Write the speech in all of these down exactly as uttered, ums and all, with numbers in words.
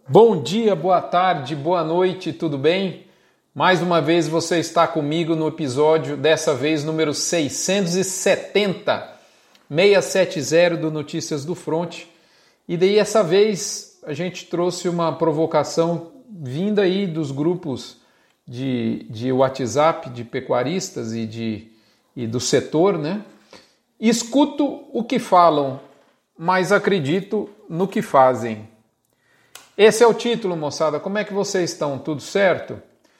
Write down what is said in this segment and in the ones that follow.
Bom dia, boa tarde, boa noite, tudo bem? Mais uma vez você está comigo no episódio, dessa vez número seiscentos e setenta, seiscentos e setenta do Notícias do Fronte. E daí essa vez a gente trouxe uma provocação vinda aí dos grupos de, de WhatsApp, de pecuaristas e, de, e do setor, né? Escuto o que falam, mas acredito no que fazem. Esse é o título, moçada. Como é que vocês estão? Tudo certo?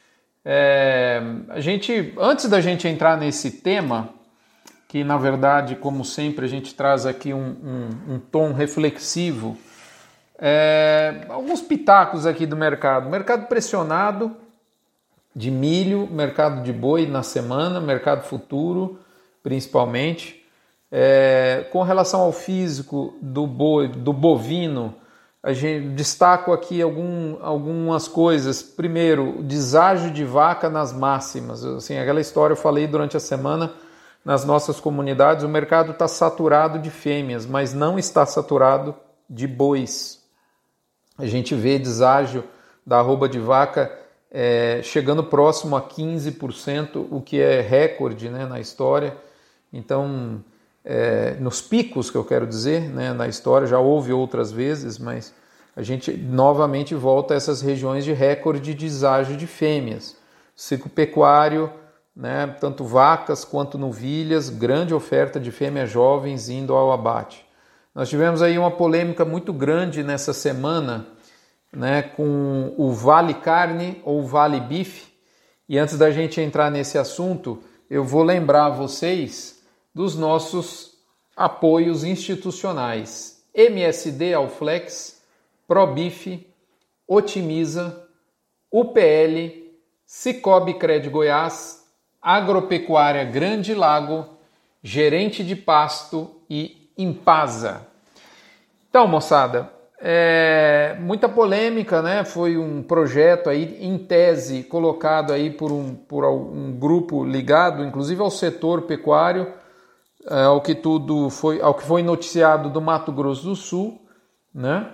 É, a gente, antes da gente entrar nesse tema, que na verdade, como sempre, a gente traz aqui um, um, um tom reflexivo, é, alguns pitacos aqui do mercado. Mercado pressionado de milho, mercado de boi na semana, mercado futuro, principalmente. É, com relação ao físico do boi, do bovino, a gente destaco aqui algum, algumas coisas. Primeiro, deságio de vaca nas máximas. Assim, aquela história eu falei durante a semana nas nossas comunidades. O mercado está saturado de fêmeas, mas não está saturado de bois. A gente vê deságio da arroba de vaca é, chegando próximo a quinze por cento, o que é recorde, né, na história. Então, É, nos picos que eu quero dizer, né, na história, já houve outras vezes, mas a gente novamente volta a essas regiões de recorde de deságio de fêmeas. Ciclo pecuário, né, tanto vacas quanto novilhas, grande oferta de fêmeas jovens indo ao abate. Nós tivemos aí uma polêmica muito grande nessa semana, né, com o Vale Carne ou Vale Bife, e antes da gente entrar nesse assunto, eu vou lembrar vocês dos nossos apoios institucionais: M S D Alflex, Probif, Otimiza, U P L, Cicobi Cred Goiás, Agropecuária Grande Lago, Gerente de Pasto e Impasa. Então, moçada, é, muita polêmica, né? Foi um projeto aí, em tese, colocado aí por um, por um grupo ligado, inclusive ao setor pecuário, ao que tudo foi, ao que foi noticiado do Mato Grosso do Sul, né?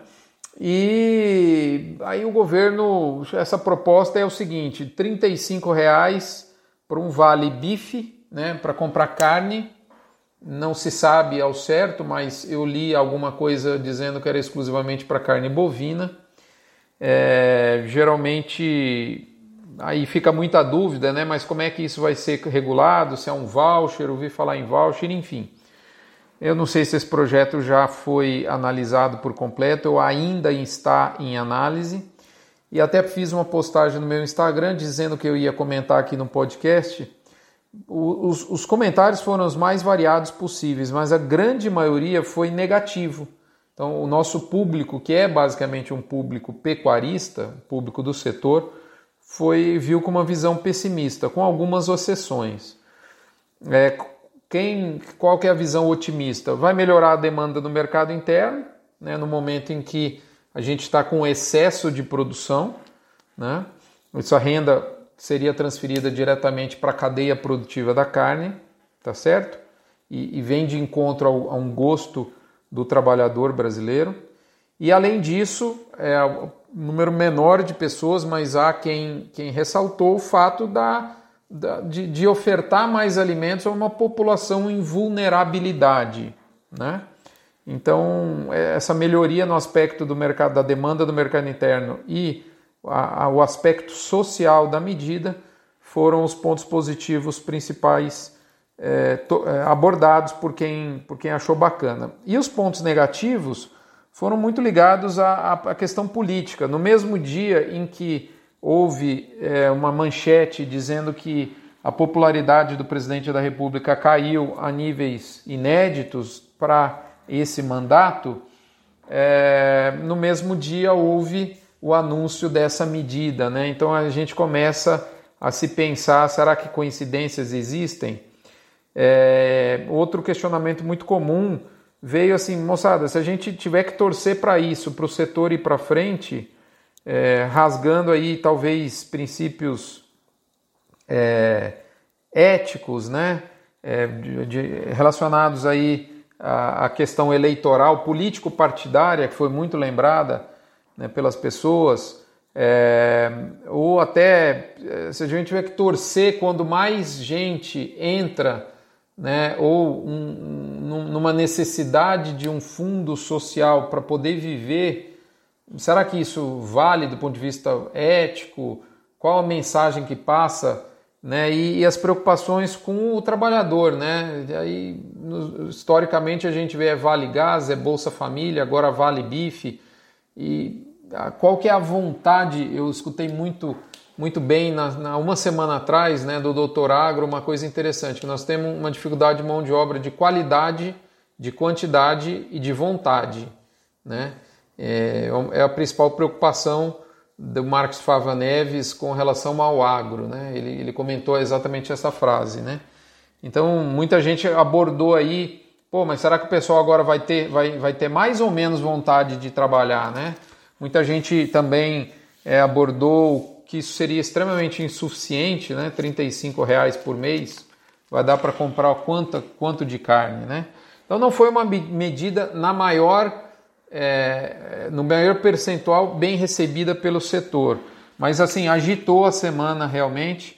E aí o governo, essa proposta é o seguinte: trinta e cinco reais para um vale bife, né? Para comprar carne. Não se sabe ao certo, mas eu li alguma coisa dizendo que era exclusivamente para carne bovina. É, geralmente aí fica muita dúvida, né? Mas como é que isso vai ser regulado? Se é um voucher, ouvi falar em voucher, enfim. Eu não sei se esse projeto já foi analisado por completo ou ainda está em análise. E até fiz uma postagem no meu Instagram dizendo que eu ia comentar aqui no podcast. Os, os comentários foram os mais variados possíveis, mas a grande maioria foi negativo. Então, o nosso público, que é basicamente um público pecuarista, público do setor, foi, viu com uma visão pessimista, com algumas exceções. É, quem, qual que é a visão otimista? Vai melhorar a demanda no mercado interno, né, no momento em que a gente está com excesso de produção, né? Essa renda seria transferida diretamente para a cadeia produtiva da carne, tá certo? E, e vem de encontro ao, a um gosto do trabalhador brasileiro. E além disso, é, número menor de pessoas, mas há quem, quem ressaltou o fato da, da, de, de ofertar mais alimentos a uma população em vulnerabilidade, né? Então, essa melhoria no aspecto do mercado, da demanda do mercado interno e a, a, o aspecto social da medida foram os pontos positivos principais é, to, é, abordados por quem, por quem achou bacana. E os pontos negativos foram muito ligados à, à questão política. No mesmo dia em que houve é, uma manchete dizendo que a popularidade do presidente da República caiu a níveis inéditos para esse mandato, é, no mesmo dia houve o anúncio dessa medida, né? Então a gente começa a se pensar, será que coincidências existem? É, outro questionamento muito comum veio assim: moçada, se a gente tiver que torcer para isso, para o setor ir para frente, é, rasgando aí talvez princípios é, éticos, né, é, de, de, relacionados aí à, à questão eleitoral, político-partidária, que foi muito lembrada, né, pelas pessoas, é, ou até se a gente tiver que torcer quando mais gente entra, né, ou um, numa necessidade de um fundo social para poder viver, será que isso vale do ponto de vista ético? Qual a mensagem que passa, né? E, e as preocupações com o trabalhador, né? Aí, no, historicamente a gente vê é Vale Gás, é Bolsa Família, agora Vale Bife. E a, qual que é a vontade? Eu escutei muito, muito bem na, na uma semana atrás, né, do doutor Agro, uma coisa interessante, que nós temos uma dificuldade de mão de obra de qualidade, de quantidade e de vontade, né? É, é a principal preocupação do Marcos Fava Neves com relação ao agro, né? Ele, ele comentou exatamente essa frase, né? Então, muita gente abordou aí, pô, mas será que o pessoal agora vai ter, vai, vai ter mais ou menos vontade de trabalhar, né? Muita gente também é, abordou que isso seria extremamente insuficiente, né? trinta e cinco reais por mês, vai dar para comprar quanto, quanto de carne, né? Então, não foi uma medida na maior... É, no maior percentual bem recebida pelo setor, mas assim, agitou a semana realmente,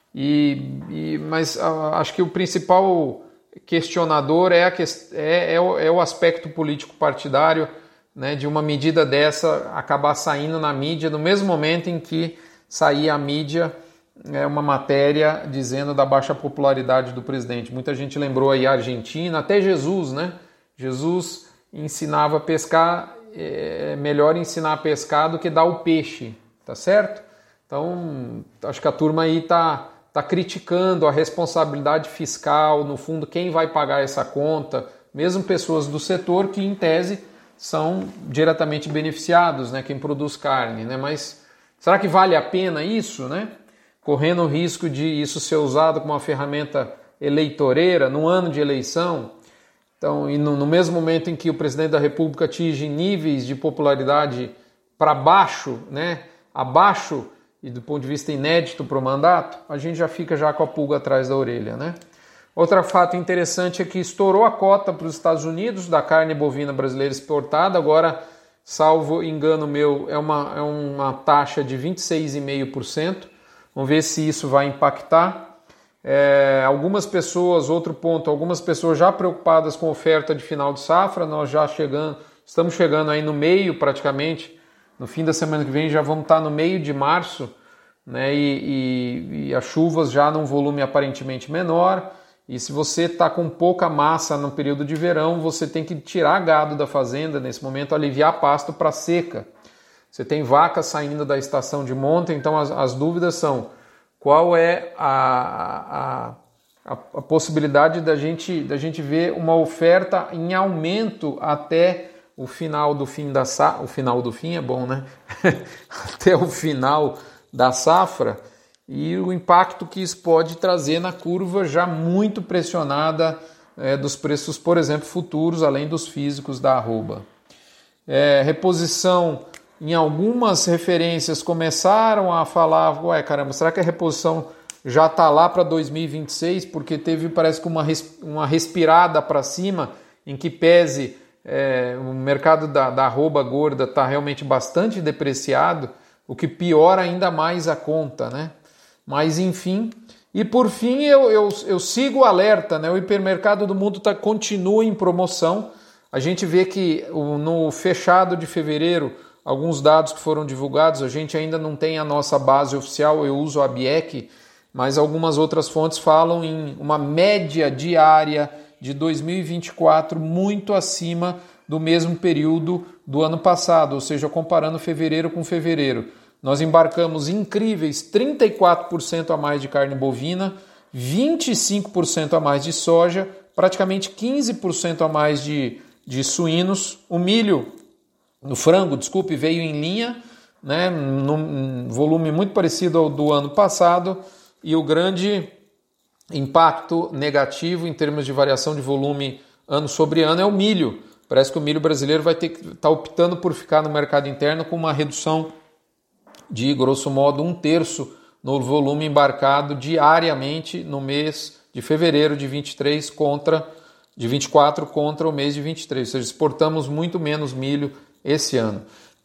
e, e, mas a, acho que o principal questionador é, a, é, é, o, é o aspecto político partidário, né, de uma medida dessa acabar saindo na mídia no mesmo momento em que saía a mídia é, uma matéria dizendo da baixa popularidade do presidente. Muita gente lembrou aí a Argentina, até Jesus, né? Jesus ensinava a pescar, é melhor ensinar a pescar do que dar o peixe, tá certo? Então, acho que a turma aí tá, tá criticando a responsabilidade fiscal, no fundo, quem vai pagar essa conta, mesmo pessoas do setor que, em tese, são diretamente beneficiados, né, quem produz carne, né? Mas será que vale a pena isso, né? Correndo o risco de isso ser usado como uma ferramenta eleitoreira no ano de eleição. Então, e no, no mesmo momento em que o presidente da República atinge níveis de popularidade para baixo, né, abaixo e do ponto de vista inédito para o mandato, a gente já fica já com a pulga atrás da orelha, né? Outro fato interessante é que estourou a cota para os Estados Unidos da carne bovina brasileira exportada, agora, salvo engano meu, é uma, é uma taxa de vinte e seis vírgula cinco por cento. Vamos ver se isso vai impactar. É, algumas pessoas, outro ponto, algumas pessoas já preocupadas com oferta de final de safra, nós já chegando, estamos chegando aí no meio praticamente, no fim da semana que vem já vamos estar no meio de março, né, e, e, e as chuvas já num volume aparentemente menor, e se você está com pouca massa no período de verão, você tem que tirar gado da fazenda nesse momento, aliviar pasto para seca. Você tem vacas saindo da estação de monta, então as, as dúvidas são: qual é a, a, a possibilidade da gente, da gente ver uma oferta em aumento até o final do fim da safra? O final do fim é bom, né? Até o final da safra, e o impacto que isso pode trazer na curva já muito pressionada é, dos preços, por exemplo, futuros, além dos físicos da arroba. É, reposição. Em algumas referências começaram a falar, ué, caramba, será que a reposição já está lá para dois mil e vinte e seis? Porque teve, parece que uma, res, uma respirada para cima, em que pese é, o mercado da, da arroba gorda está realmente bastante depreciado, o que piora ainda mais a conta, né? Mas enfim, e por fim eu, eu, eu sigo o alerta, né? O hipermercado do mundo tá, continua em promoção. A gente vê que no fechado de fevereiro, alguns dados que foram divulgados, a gente ainda não tem a nossa base oficial, eu uso a BIEC, mas algumas outras fontes falam em uma média diária de dois mil e vinte e quatro muito acima do mesmo período do ano passado, ou seja, comparando fevereiro com fevereiro. Nós embarcamos incríveis trinta e quatro por cento a mais de carne bovina, vinte e cinco por cento a mais de soja, praticamente quinze por cento a mais de, de suínos, o milho... No frango, desculpe, veio em linha, né, num volume muito parecido ao do ano passado, e o grande impacto negativo em termos de variação de volume ano sobre ano é o milho. Parece que o milho brasileiro vai ter que estar optando por ficar no mercado interno com uma redução de, grosso modo, um terço no volume embarcado diariamente no mês de fevereiro de vinte e três contra, de vinte e quatro contra o mês de vinte e três, ou seja, exportamos muito menos milho esse ano.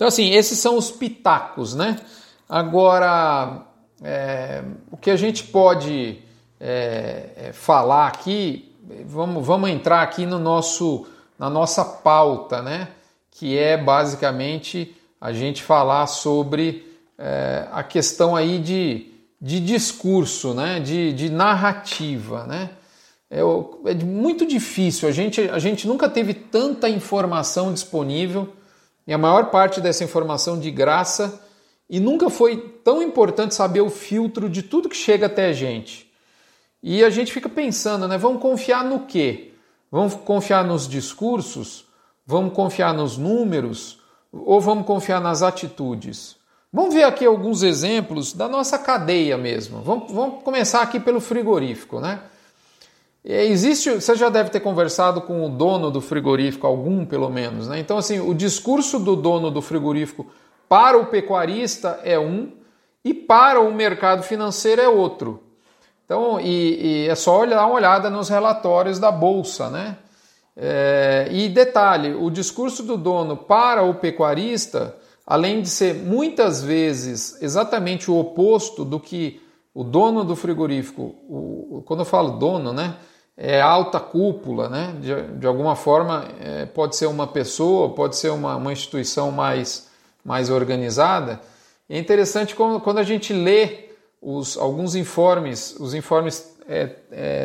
Então, assim, esses são os pitacos, né? Agora, é, o que a gente pode é, é, falar aqui, vamos, vamos entrar aqui no nosso, na nossa pauta, né? Que é basicamente a gente falar sobre é, a questão aí de, de discurso, né? de, de narrativa, né? É, é muito difícil, a gente, a gente nunca teve tanta informação disponível e a maior parte dessa informação de graça, e nunca foi tão importante saber o filtro de tudo que chega até a gente. E a gente fica pensando, né? Vamos confiar no quê? Vamos confiar nos discursos? Vamos confiar nos números? Ou vamos confiar nas atitudes? Vamos ver aqui alguns exemplos da nossa cadeia mesmo. Vamos, vamos começar aqui pelo frigorífico, né? Existe, você já deve ter conversado com o dono do frigorífico, algum pelo menos, né? Então, assim, o discurso do dono do frigorífico para o pecuarista é um e para o mercado financeiro é outro. Então, e, e é só olhar uma olhada nos relatórios da Bolsa, né? É, e detalhe, o discurso do dono para o pecuarista, além de ser muitas vezes exatamente o oposto do que o dono do frigorífico, o, quando eu falo dono, né? É alta cúpula, né? De, de alguma forma é, pode ser uma pessoa, pode ser uma, uma instituição mais, mais organizada. É interessante quando, quando a gente lê os, alguns informes, os informes é, é,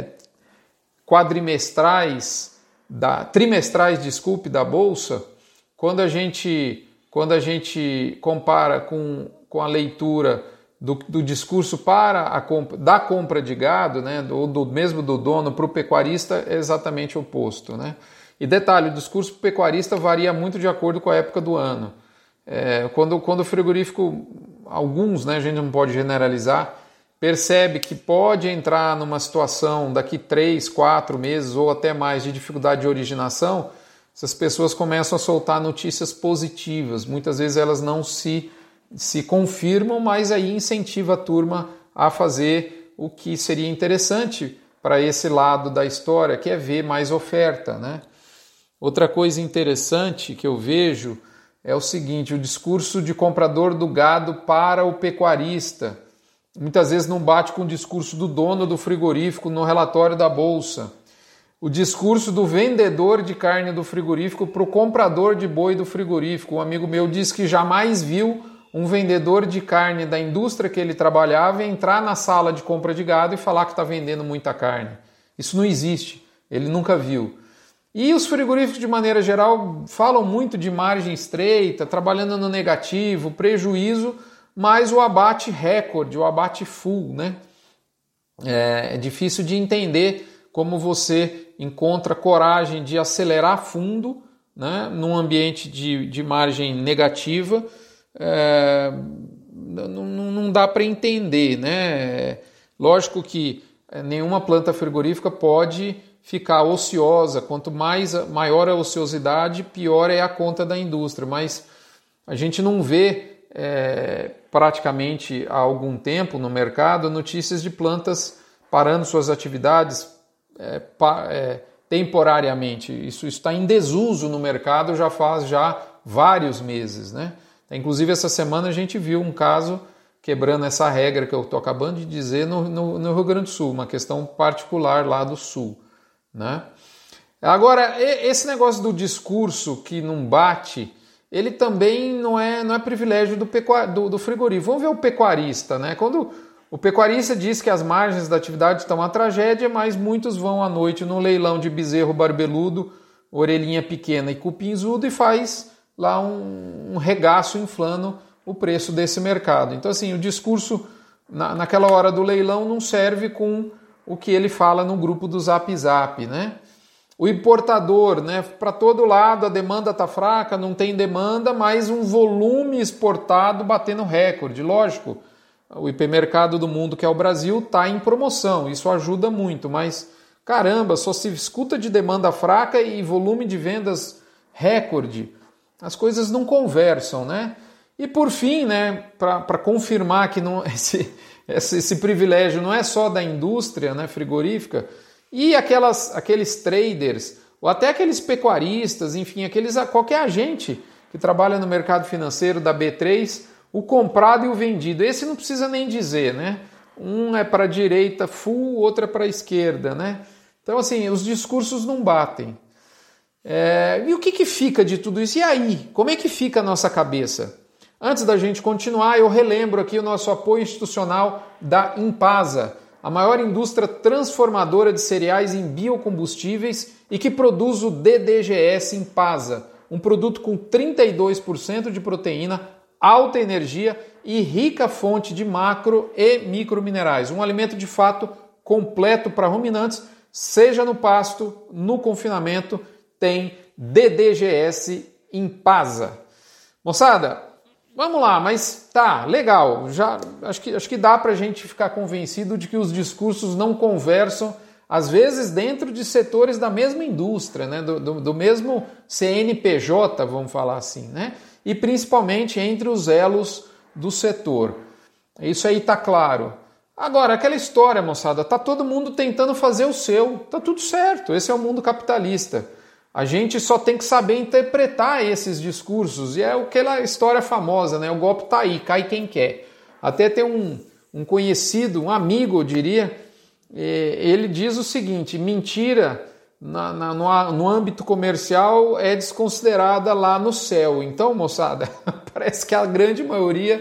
quadrimestrais, da, trimestrais, desculpe, da Bolsa, quando a gente, quando a gente compara com, com a leitura Do, do discurso para a compra, da compra de gado, né, ou do, mesmo do dono para o pecuarista, é exatamente o oposto, né? E detalhe, o discurso para o pecuarista varia muito de acordo com a época do ano. É, quando, quando o frigorífico, alguns, né, a gente não pode generalizar, percebe que pode entrar numa situação daqui três, quatro meses ou até mais de dificuldade de originação, essas pessoas começam a soltar notícias positivas. Muitas vezes elas não se se confirmam, mas aí incentiva a turma a fazer o que seria interessante para esse lado da história, que é ver mais oferta, né? Outra coisa interessante que eu vejo é o seguinte, o discurso de comprador do gado para o pecuarista. Muitas vezes não bate com o discurso do dono do frigorífico no relatório da Bolsa. O discurso do vendedor de carne do frigorífico para o comprador de boi do frigorífico. Um amigo meu disse que jamais viu um vendedor de carne da indústria que ele trabalhava entrar na sala de compra de gado e falar que está vendendo muita carne. Isso não existe, ele nunca viu. E os frigoríficos, de maneira geral, falam muito de margem estreita, trabalhando no negativo, prejuízo, mas o abate recorde, o abate full, né? É, é difícil de entender como você encontra coragem de acelerar fundo, né, num ambiente de, de margem negativa. É, não, não dá para entender, né? Lógico que nenhuma planta frigorífica pode ficar ociosa. Quanto mais, maior a ociosidade, pior é a conta da indústria. Mas a gente não vê é, praticamente há algum tempo no mercado notícias de plantas parando suas atividades é, pa, é, temporariamente. Isso está em desuso no mercado já faz já vários meses, né? Inclusive, essa semana a gente viu um caso quebrando essa regra que eu estou acabando de dizer no, no, no Rio Grande do Sul, uma questão particular lá do Sul, né? Agora, esse negócio do discurso que não bate, ele também não é, não é privilégio do, pecuar, do, do frigorífico. Vamos ver o pecuarista, né? Quando o pecuarista diz que as margens da atividade estão uma tragédia, mas muitos vão à noite no leilão de bezerro barbeludo, orelhinha pequena e cupinzudo e faz lá um, um regaço inflando o preço desse mercado. Então, assim, o discurso na, naquela hora do leilão não serve com o que ele fala no grupo do Zap Zap, né? O importador, né? Para todo lado a demanda está fraca, não tem demanda, mas um volume exportado batendo recorde. Lógico, o hipermercado do mundo, que é o Brasil, está em promoção, isso ajuda muito, mas caramba, só se escuta de demanda fraca e volume de vendas recorde. As coisas não conversam, né? E por fim, né, para confirmar que não, esse, esse, esse privilégio não é só da indústria, né, frigorífica, e aquelas, aqueles traders, ou até aqueles pecuaristas, enfim, aqueles, qualquer agente que trabalha no mercado financeiro da B três, o comprado e o vendido. Esse não precisa nem dizer, né? Um é para a direita full, outro é para a esquerda, né? Então, assim, os discursos não batem. É, e o que, que fica de tudo isso? E aí? Como é que fica a nossa cabeça? Antes da gente continuar, eu relembro aqui o nosso apoio institucional da Impasa, a maior indústria transformadora de cereais em biocombustíveis e que produz o D D G S Impasa, um produto com trinta e dois por cento de proteína, alta energia e rica fonte de macro e microminerais. Um alimento de fato completo para ruminantes, seja no pasto, no confinamento, tem D D G S Impasa. Moçada, vamos lá, mas tá, legal. Já, acho, que, acho que dá para a gente ficar convencido de que os discursos não conversam, às vezes dentro de setores da mesma indústria, né? do, do, do mesmo C N P J, vamos falar assim, né? E principalmente entre os elos do setor. Isso aí tá claro. Agora, aquela história, moçada, tá todo mundo tentando fazer o seu, tá tudo certo, esse é o mundo capitalista. A gente só tem que saber interpretar esses discursos, e é aquela história famosa, né? O golpe tá aí, cai quem quer. Até tem um, um conhecido, um amigo, eu diria, ele diz o seguinte: mentira na, na, no, no âmbito comercial é desconsiderada lá no céu. Então, moçada, parece que a grande maioria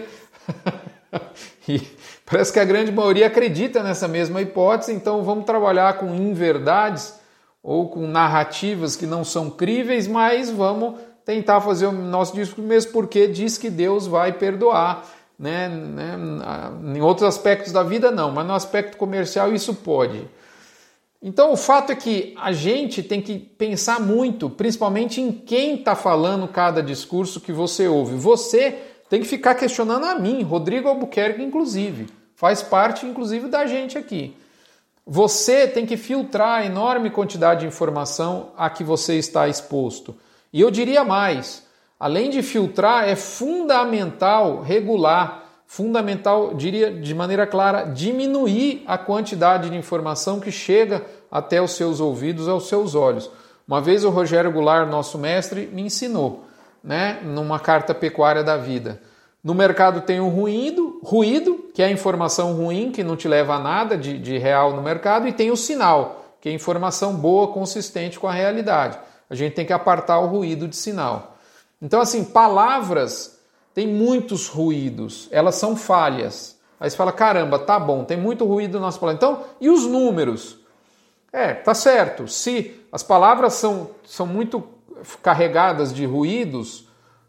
parece que a grande maioria acredita nessa mesma hipótese, então vamos trabalhar com inverdades ou com narrativas que não são críveis, mas vamos tentar fazer o nosso discurso mesmo, porque diz que Deus vai perdoar, né? né? Em outros aspectos da vida não, mas no aspecto comercial isso pode. Então o fato é que a gente tem que pensar muito, principalmente em quem está falando cada discurso que você ouve. Você tem que ficar questionando a mim, Rodrigo Albuquerque inclusive, faz parte inclusive da gente aqui. Você tem que filtrar a enorme quantidade de informação a que você está exposto. E eu diria mais, além de filtrar, é fundamental regular, fundamental, diria de maneira clara, diminuir a quantidade de informação que chega até os seus ouvidos, aos seus olhos. Uma vez o Rogério Goulart, nosso mestre, me ensinou, né, numa carta pecuária da vida. No mercado tem o ruído, ruído, que é a informação ruim, que não te leva a nada de, de real no mercado, e tem o sinal, que é informação boa, consistente com a realidade. A gente tem que apartar o ruído de sinal. Então, assim, palavras têm muitos ruídos, elas são falhas. Aí você fala, caramba, tá bom, tem muito ruído nas palavras. Então, e os números? É, tá certo, se as palavras são, são muito carregadas de ruídos,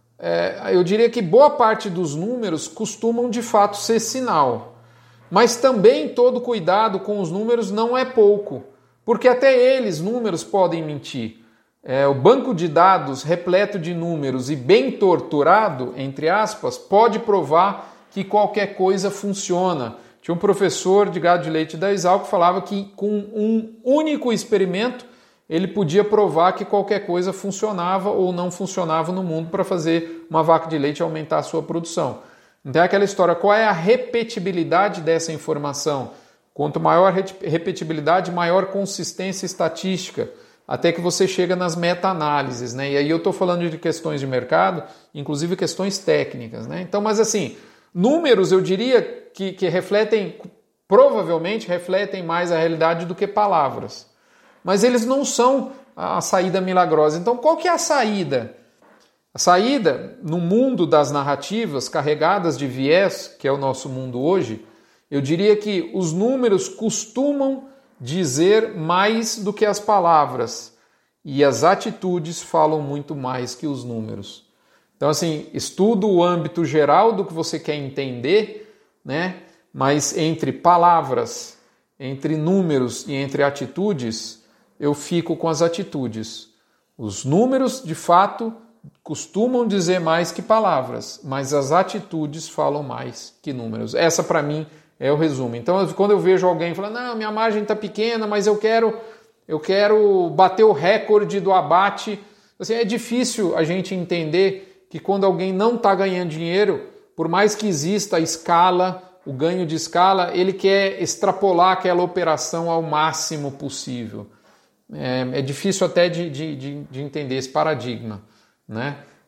É, eu diria que boa parte dos números costumam de fato ser sinal. Mas também todo cuidado com os números não é pouco, porque até eles, números, podem mentir. É, o banco de dados repleto de números e bem torturado, entre aspas, pode provar que qualquer coisa funciona. Tinha um professor de gado de leite da Exalc que falava que com um único experimento ele podia provar que qualquer coisa funcionava ou não funcionava no mundo para fazer uma vaca de leite aumentar a sua produção. Então é aquela história, qual é a repetibilidade dessa informação? Quanto maior repetibilidade, maior consistência estatística, até que você chega nas meta-análises, né? E aí eu estou falando de questões de mercado, inclusive questões técnicas, né? Então, mas assim, números eu diria que, que refletem, provavelmente refletem mais a realidade do que palavras. Mas eles não são a saída milagrosa. Então, qual que é a saída? A saída, no mundo das narrativas carregadas de viés, que é o nosso mundo hoje, eu diria que os números costumam dizer mais do que as palavras. E as atitudes falam muito mais que os números. Então, assim, estuda o âmbito geral do que você quer entender, né? Mas entre palavras, entre números e entre atitudes, eu fico com as atitudes. Os números, de fato, costumam dizer mais que palavras, mas as atitudes falam mais que números. Essa, para mim, é o resumo. Então, quando eu vejo alguém falando, não, minha margem está pequena, mas eu quero, eu quero bater o recorde do abate, assim, é difícil a gente entender que quando alguém não está ganhando dinheiro, por mais que exista a escala, o ganho de escala, ele quer extrapolar aquela operação ao máximo possível. É, é difícil até de, de, de, de entender esse paradigma, né?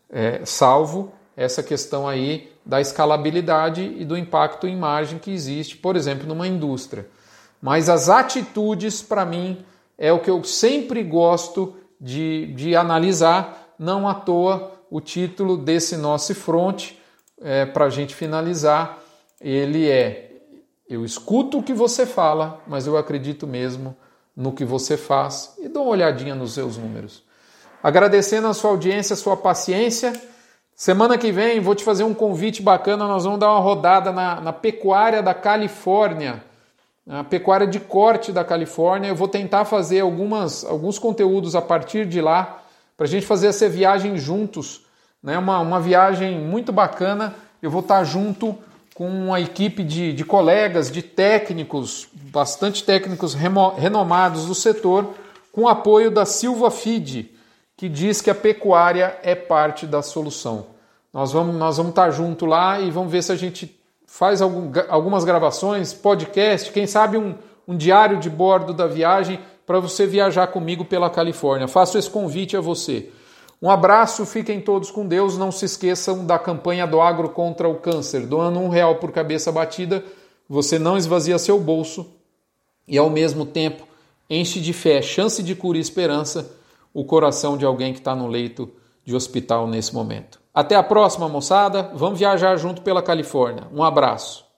é, salvo essa questão aí da escalabilidade e do impacto em margem que existe, por exemplo, numa indústria. Mas as atitudes, para mim, é o que eu sempre gosto de, de analisar, não à toa o título desse nosso front, é, para a gente finalizar, ele é: eu escuto o que você fala, mas eu acredito mesmo no que você faz, e dou uma olhadinha nos seus números. Agradecendo a sua audiência, a sua paciência. Semana que vem vou te fazer um convite bacana, nós vamos dar uma rodada na, na pecuária da Califórnia, a pecuária de corte da Califórnia. Eu vou tentar fazer algumas, alguns conteúdos a partir de lá, para a gente fazer essa viagem juntos, né? uma, uma viagem muito bacana. Eu vou estar junto com uma equipe de, de colegas, de técnicos, bastante técnicos remo, renomados do setor, com apoio da Silva Feed, que diz que a pecuária é parte da solução. Nós vamos, nós vamos estar junto lá e vamos ver se a gente faz algum, algumas gravações, podcast, quem sabe um, um diário de bordo da viagem para você viajar comigo pela Califórnia. Faço esse convite a você. Um abraço, fiquem todos com Deus. Não se esqueçam da campanha do Agro contra o Câncer. Doando um real por cabeça batida, você não esvazia seu bolso e, ao mesmo tempo, enche de fé, chance de cura e esperança o coração de alguém que está no leito de hospital nesse momento. Até a próxima, moçada. Vamos viajar junto pela Califórnia. Um abraço.